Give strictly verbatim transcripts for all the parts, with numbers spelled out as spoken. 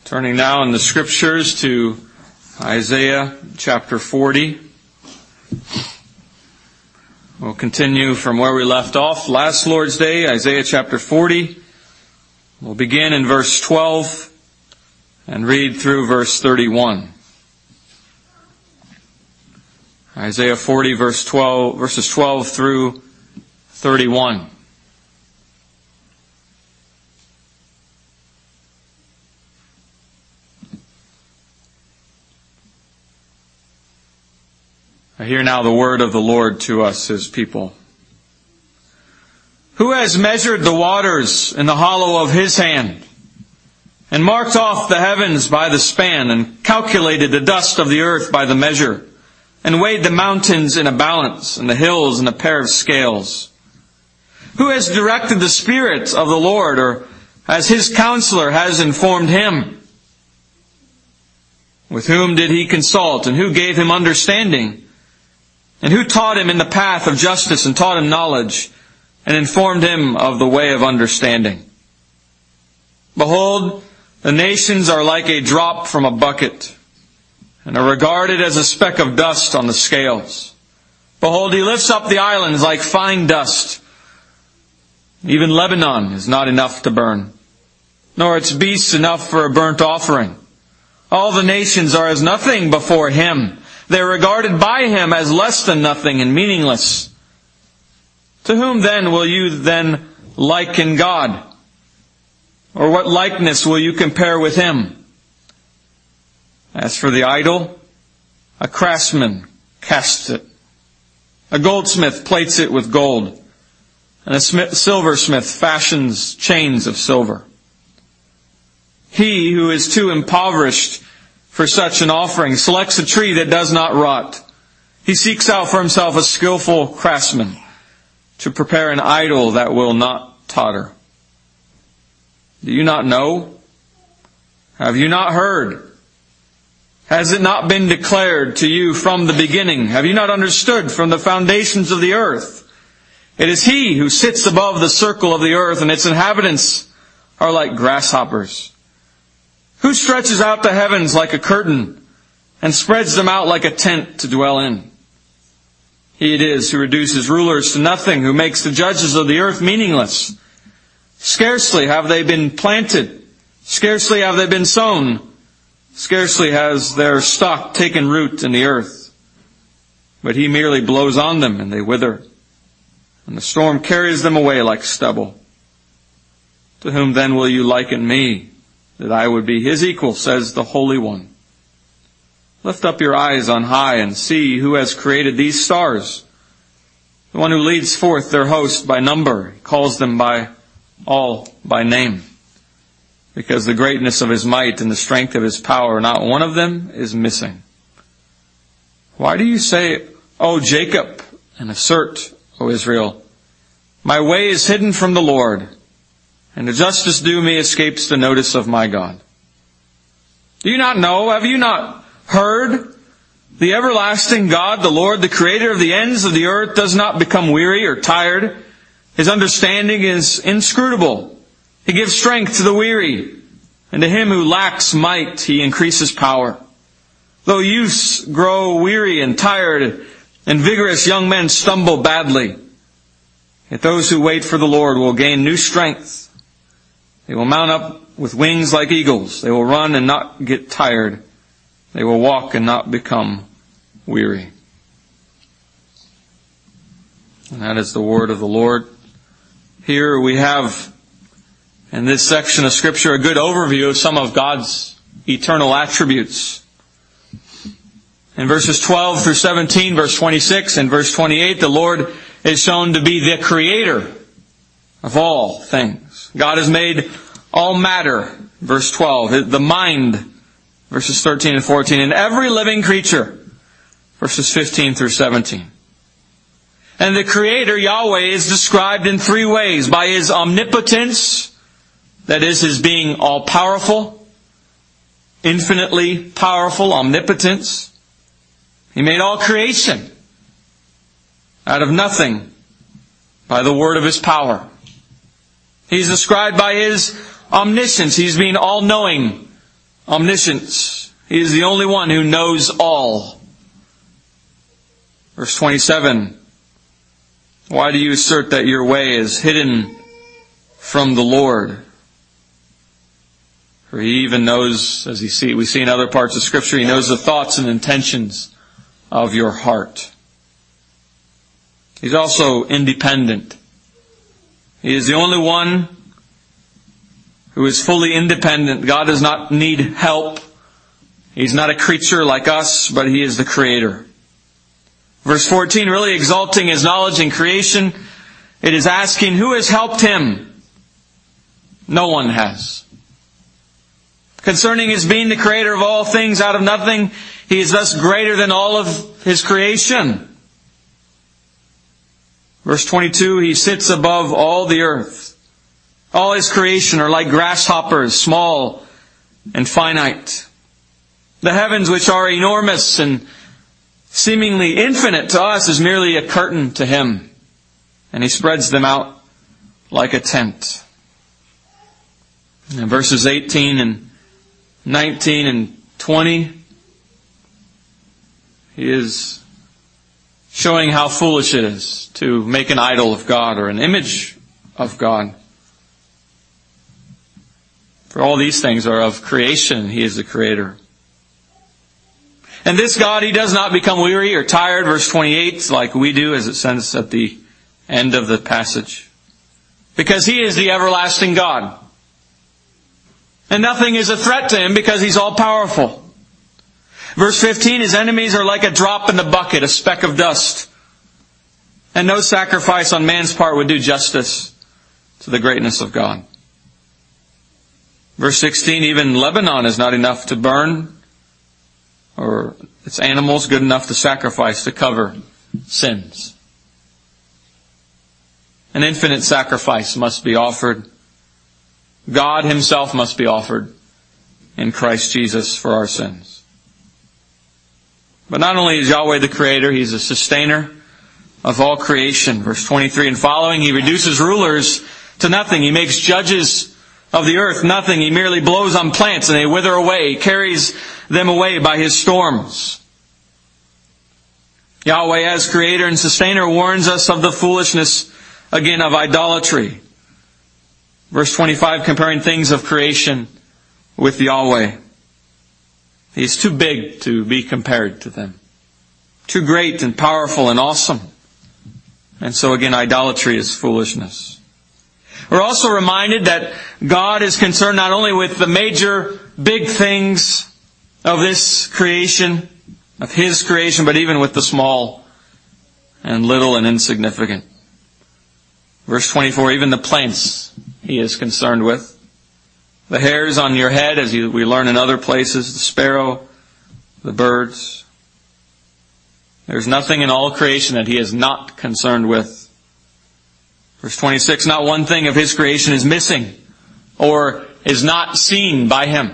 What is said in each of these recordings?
Turning now in the Scriptures to Isaiah chapter forty. We'll continue from where we left off last Lord's Day, Isaiah chapter forty. We'll begin in verse twelve and read through verse thirty-one. Isaiah forty, verse twelve, verses twelve through thirty-one. I hear now the word of the Lord to us, His people. Who has measured the waters in the hollow of His hand, and marked off the heavens by the span, and calculated the dust of the earth by the measure, and weighed the mountains in a balance, and the hills in a pair of scales? Who has directed the Spirit of the Lord, or as His counselor has informed Him? With whom did He consult, and who gave Him understanding? And who taught Him in the path of justice, and taught Him knowledge, and informed Him of the way of understanding? Behold, the nations are like a drop from a bucket, and are regarded as a speck of dust on the scales. Behold, He lifts up the islands like fine dust. Even Lebanon is not enough to burn, nor its beasts enough for a burnt offering. All the nations are as nothing before Him. They are regarded by Him as less than nothing and meaningless. To whom then will you then liken God? Or what likeness will you compare with Him? As for the idol, a craftsman casts it. A goldsmith plates it with gold, and a silversmith fashions chains of silver. He who is too impoverished for such an offering selects a tree that does not rot. He seeks out for himself a skillful craftsman to prepare an idol that will not totter. Do you not know? Have you not heard? Has it not been declared to you from the beginning? Have you not understood from the foundations of the earth? It is He who sits above the circle of the earth, and its inhabitants are like grasshoppers. Who stretches out the heavens like a curtain, and spreads them out like a tent to dwell in? He it is who reduces rulers to nothing, who makes the judges of the earth meaningless. Scarcely have they been planted, scarcely have they been sown, scarcely has their stock taken root in the earth. But He merely blows on them, and they wither, and the storm carries them away like stubble. To whom then will you liken me, that I would be His equal, says the Holy One? Lift up your eyes on high and see who has created these stars. The one who leads forth their host by number, calls them by all by name. Because the greatness of His might and the strength of His power, not one of them is missing. Why do you say, O Jacob, and assert, O Israel, my way is hidden from the Lord, and the justice due me escapes the notice of my God? Do you not know? Have you not heard? The everlasting God, the Lord, the Creator of the ends of the earth, does not become weary or tired. His understanding is inscrutable. He gives strength to the weary, and to him who lacks might He increases power. Though youths grow weary and tired, and vigorous young men stumble badly, yet those who wait for the Lord will gain new strength. They will mount up with wings like eagles. They will run and not get tired. They will walk and not become weary. And that is the word of the Lord. Here we have, in this section of Scripture, a good overview of some of God's eternal attributes. In verses twelve through seventeen, verse twenty-six, and verse twenty-eight, the Lord is shown to be the Creator of all things. God has made all matter, verse twelve, the mind, verses thirteen and fourteen, and every living creature, verses fifteen through seventeen. And the Creator, Yahweh, is described in three ways: by His omnipotence, that is, His being all-powerful, infinitely powerful, omnipotence. He made all creation out of nothing by the word of His power. He's described by His omniscience. He's being all-knowing, omniscience. He is the only one who knows all. Verse twenty-seven. Why do you assert that your way is hidden from the Lord? For He even knows, as he see, we see in other parts of Scripture, He knows the thoughts and intentions of your heart. He's also independent. He is the only one who is fully independent. God does not need help. He's not a creature like us, but He is the Creator. Verse fourteen, really exalting His knowledge in creation, it is asking, who has helped Him? No one has. Concerning His being the Creator of all things out of nothing, He is thus greater than all of His creation. Verse twenty-two, He sits above all the earth. All His creation are like grasshoppers, small and finite. The heavens, which are enormous and seemingly infinite to us, is merely a curtain to Him. And He spreads them out like a tent. In verses eighteen and nineteen and twenty, He is showing how foolish it is to make an idol of God or an image of God. For all these things are of creation. He is the Creator. And this God, He does not become weary or tired, verse twenty-eight, like we do, as it says at the end of the passage. Because He is the everlasting God. And nothing is a threat to Him because He's all-powerful. Verse fifteen, His enemies are like a drop in the bucket, a speck of dust. And no sacrifice on man's part would do justice to the greatness of God. Verse sixteen, even Lebanon is not enough to burn, or its animals good enough to sacrifice to cover sins. An infinite sacrifice must be offered. God Himself must be offered in Christ Jesus for our sins. But not only is Yahweh the Creator, He's a sustainer of all creation. Verse twenty-three and following, He reduces rulers to nothing. He makes judges of the earth nothing. He merely blows on plants and they wither away. He carries them away by His storms. Yahweh, as Creator and Sustainer, warns us of the foolishness, again, of idolatry. Verse twenty-five, comparing things of creation with Yahweh. He's too big to be compared to them. Too great and powerful and awesome. And so again, idolatry is foolishness. We're also reminded that God is concerned not only with the major big things of this creation, of His creation, but even with the small and little and insignificant. Verse twenty-four, even the plants He is concerned with. The hairs on your head, as you, we learn in other places, the sparrow, the birds. There's nothing in all creation that He is not concerned with. Verse twenty-six, not one thing of His creation is missing or is not seen by Him.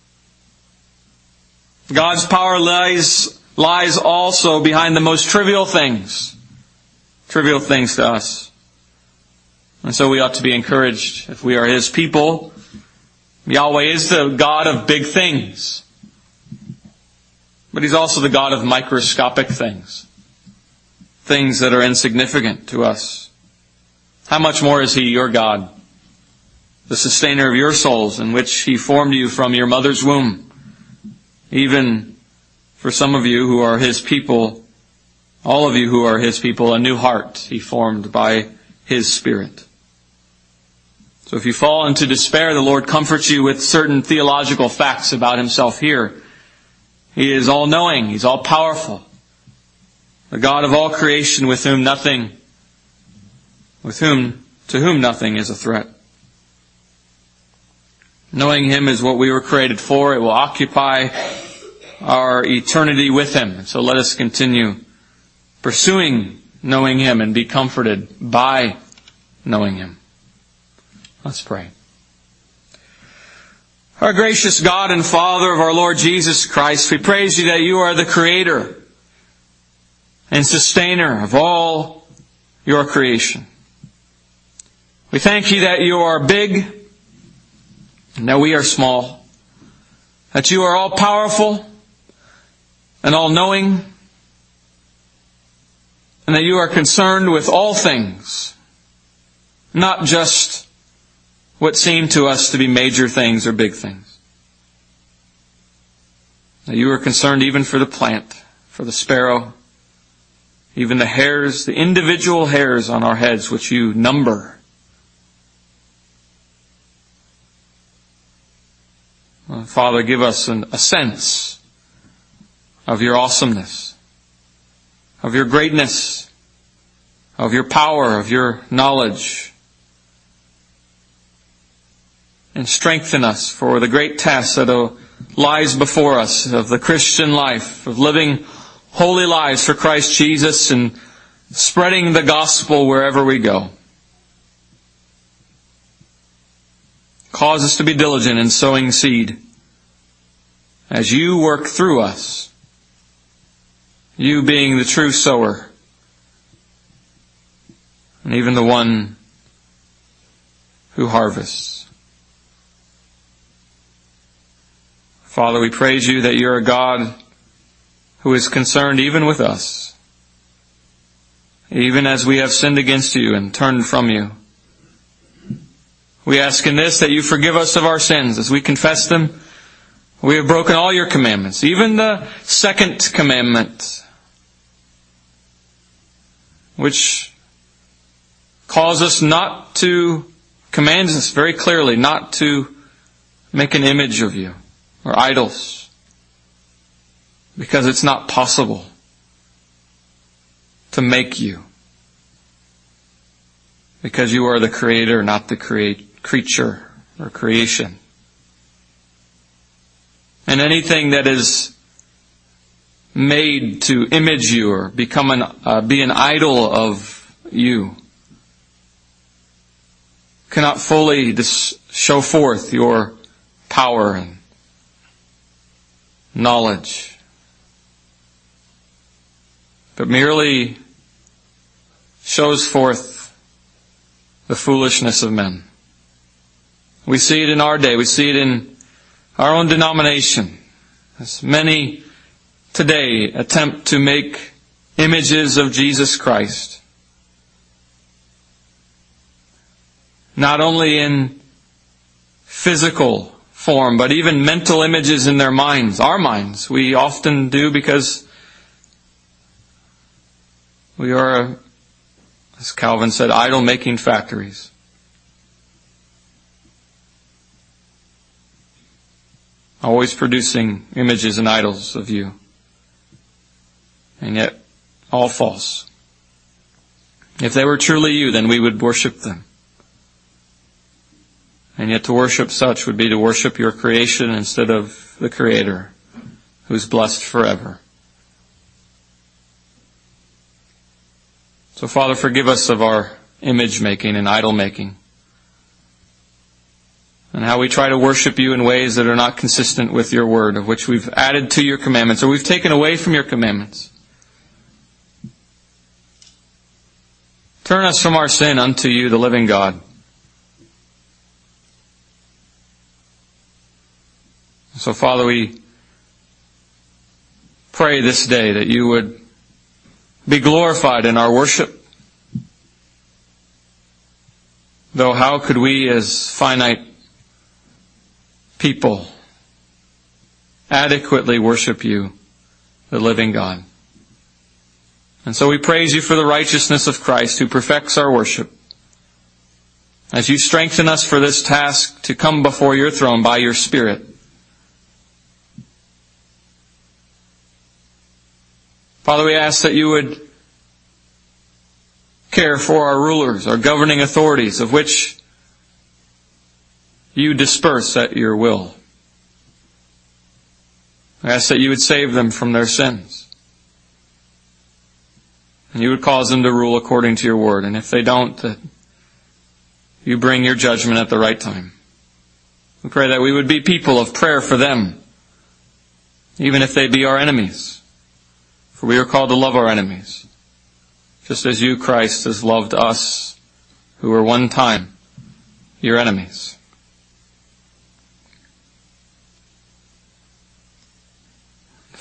God's power lies, lies also behind the most trivial things. Trivial things to us. And so we ought to be encouraged if we are His people. Yahweh is the God of big things. But He's also the God of microscopic things. Things that are insignificant to us. How much more is He your God? The sustainer of your souls, in which He formed you from your mother's womb. Even for some of you who are His people, all of you who are His people, a new heart He formed by His Spirit. So if you fall into despair, the Lord comforts you with certain theological facts about Himself here. He is all-knowing. He's all-powerful. The God of all creation, with whom nothing, with whom, to whom nothing is a threat. Knowing Him is what we were created for. It will occupy our eternity with Him. So let us continue pursuing knowing Him and be comforted by knowing Him. Let's pray. Our gracious God and Father of our Lord Jesus Christ, we praise You that You are the Creator and Sustainer of all Your creation. We thank You that You are big and that we are small. that you are all powerful and all knowing, and that you are concerned with all things, not just what seem to us to be major things or big things. That you are concerned even for the plant, for the sparrow, even the hairs, the individual hairs on our heads, which you number. Father, give us an, a sense of your awesomeness, of your greatness, of your power, of your knowledge. And strengthen us for the great task that lies before us of the Christian life, of living holy lives for Christ Jesus and spreading the gospel wherever we go. Cause us to be diligent in sowing seed as you work through us, you being the true sower, and even the one who harvests. Father, we praise you that you're a God who is concerned even with us, even as we have sinned against you and turned from you. We ask in this that you forgive us of our sins as we confess them. We have broken all your commandments, even the second commandment, which calls us not to, commands us very clearly not to make an image of you or idols, because it's not possible to make you, because you are the Creator, not the create, creature or creation. And anything that is made to image you or become an, uh, be an idol of you cannot fully dis- show forth your power and knowledge, but merely shows forth the foolishness of men. We see it in our day. We see it in our own denomination, as many today attempt to make images of Jesus Christ, not only in physical form, but even mental images in their minds, our minds. We often do because we are, as Calvin said, idol-making factories. Always producing images and idols of you. And yet, all false. If they were truly you, then we would worship them. And yet to worship such would be to worship your creation instead of the Creator, who's blessed forever. So Father, forgive us of our image making and idol making, and how we try to worship you in ways that are not consistent with your word, of which we've added to your commandments, or we've taken away from your commandments. Turn us from our sin unto you, the living God. So Father, we pray this day that you would be glorified in our worship. Though how could we as finite people adequately worship you, the living God? And so we praise you for the righteousness of Christ, who perfects our worship, as you strengthen us for this task to come before your throne by your Spirit. Father, we ask that you would care for our rulers, our governing authorities, of which you disperse at your will. I ask that you would save them from their sins, and you would cause them to rule according to your word. And if they don't, that you bring your judgment at the right time. We pray that we would be people of prayer for them, even if they be our enemies. For we are called to love our enemies, just as you, Christ, has loved us, who were one time your enemies.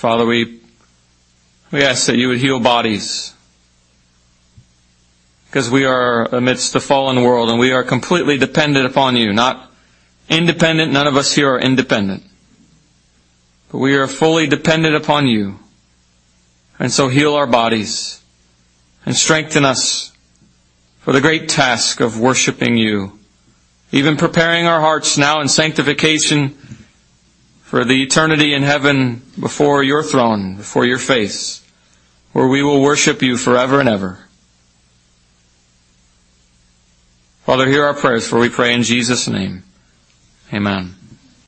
Father, we, we ask that you would heal bodies, because we are amidst the fallen world and we are completely dependent upon you, not independent. None of us here are independent. But we are fully dependent upon you. And so heal our bodies and strengthen us for the great task of worshiping you, even preparing our hearts now in sanctification for the eternity in heaven before your throne, before your face, where we will worship you forever and ever. Father, hear our prayers, for we pray in Jesus' name. Amen.